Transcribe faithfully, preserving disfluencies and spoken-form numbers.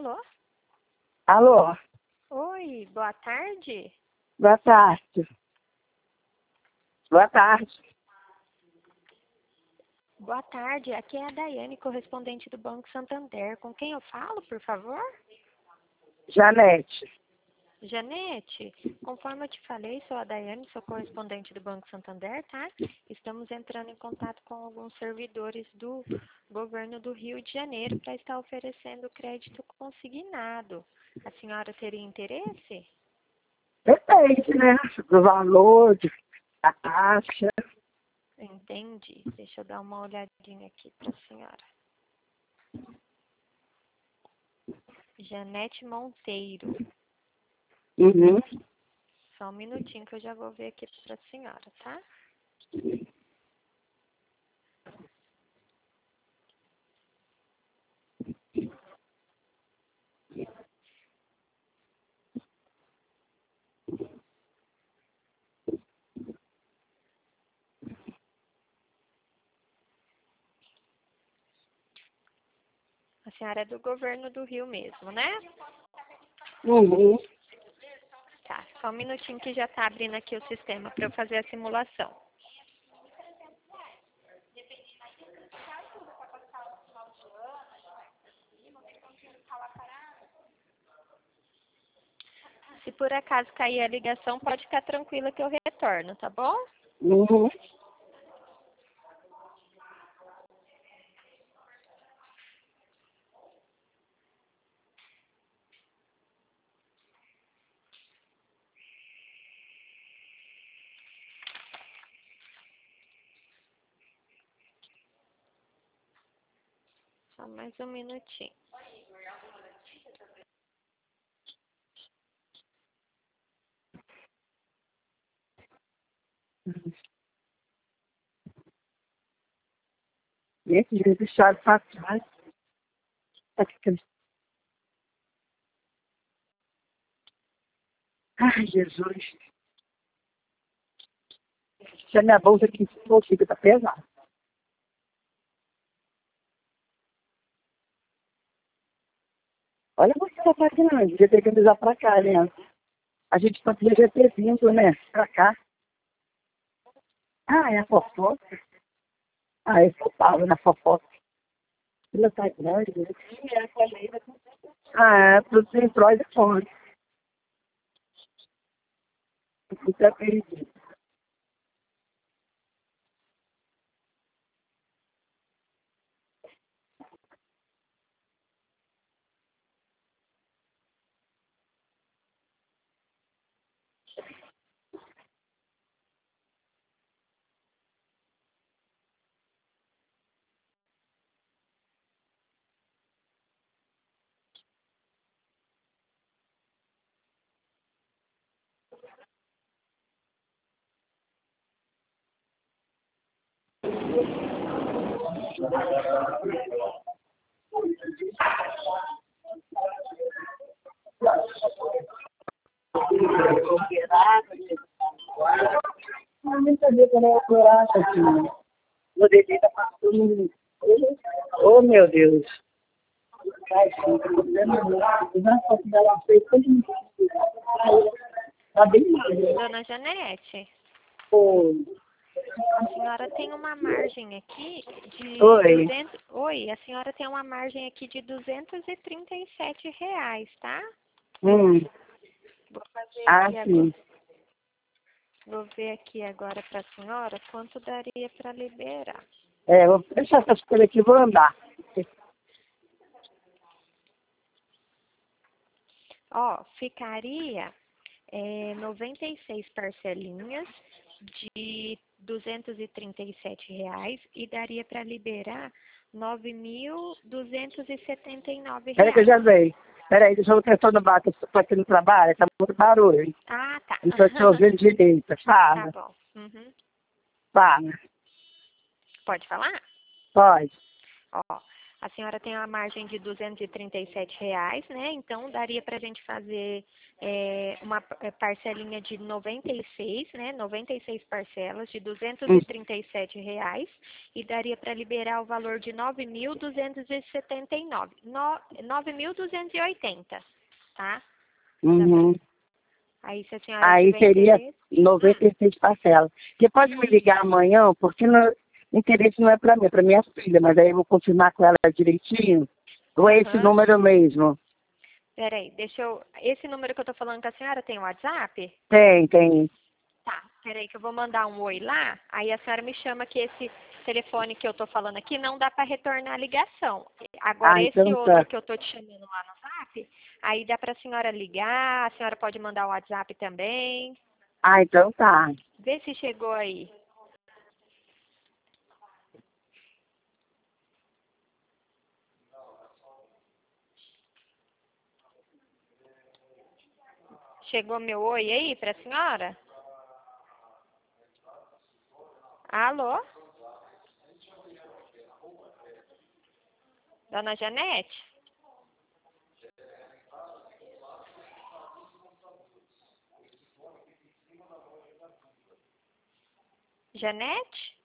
Alô? Alô? Oi, boa tarde. Boa tarde. Boa tarde. Boa tarde, aqui é a Daiane, correspondente do Banco Santander. Com quem eu falo, por favor? Janete. Janete, conforme eu te falei, sou a Daiane, sou correspondente do Banco Santander, tá? Estamos entrando em contato com alguns servidores do governo do Rio de Janeiro para estar oferecendo crédito consignado. A senhora teria interesse? Depende, né? Do valor, de- da taxa. Entendi. Deixa eu dar uma olhadinha aqui para a senhora. Janete Monteiro. Uhum. Só um minutinho que eu já vou ver aqui para a senhora, tá? A senhora é do governo do Rio mesmo, né? Uhum. Tá, só um minutinho que já tá abrindo aqui o sistema para eu fazer a simulação. Se por acaso cair a ligação, pode ficar tranquila que eu retorno, tá bom? Uhum. Só mais um minutinho. Esse jeito chave para trás. Ai, Jesus. Se a minha bolsa aqui fica, tá pesada. Olha você tá fazendo, devia ter que avisar pra cá, né? A gente só podia ter vindo, né? Pra cá. Ah, é a fofoca? Ah, eu sou Paulo na fofoca. Ela tá grande, né? Ah, é, tudo sem prós e contras. Tudo é perdido. Não sabia que era operar, Tadinha. Meu dedinho tá passando. Oh, meu Deus. Ai, filho, tá fazendo muito. Na foto dela fez todo mundo. Tá bem mal. Dona Janete, Oi. a senhora tem uma margem aqui de Oi. duzentos. Oi, a senhora tem uma margem aqui de duzentos e trinta e sete reais, tá? Hum. Vou fazer Ah, aqui agora. sim. Vou ver aqui agora para a senhora quanto daria para liberar. É, vou deixar essas coisas aqui e vou andar. Ó, ficaria é, noventa e seis parcelinhas de duzentos e trinta e sete reais e daria para liberar nove mil duzentos e setenta e nove Peraí que eu reais. já veio. Peraí, deixa eu prestar no bar, que eu tô aqui no trabalho, tá muito barulho, hein? Ah, tá. Não tô te ouvindo direito. Tá Fala, bom. Uhum. fala. Pode falar? Pode. Ó, A senhora tem uma margem de duzentos e trinta e sete reais, né? Então, daria para a gente fazer é, uma parcelinha de noventa e seis, né? noventa e seis parcelas de duzentos e trinta e sete reais e daria para liberar o valor de nove mil duzentos e setenta e nove, nove mil duzentos e oitenta, tá? Uhum. Aí, se a senhora Aí tiver seria interesse... noventa e seis parcelas. Você pode me ligar amanhã, porque não, interesse não é para mim, é para minha filha, mas aí eu vou confirmar com ela direitinho. Ou é esse Aham. número mesmo? Peraí, deixa eu... Esse número que eu tô falando com a senhora tem WhatsApp? Tem, tem. Tá, peraí que eu vou mandar um oi lá, aí a senhora me chama que esse telefone que eu tô falando aqui não dá para retornar a ligação. Agora Ah, esse então outro tá. que eu tô te chamando lá no Zap, aí dá para a senhora ligar, a senhora pode mandar o WhatsApp também. Ah, então tá. Vê se chegou aí. Chegou meu oi aí para a senhora? Alô? Dona Janete? Janete?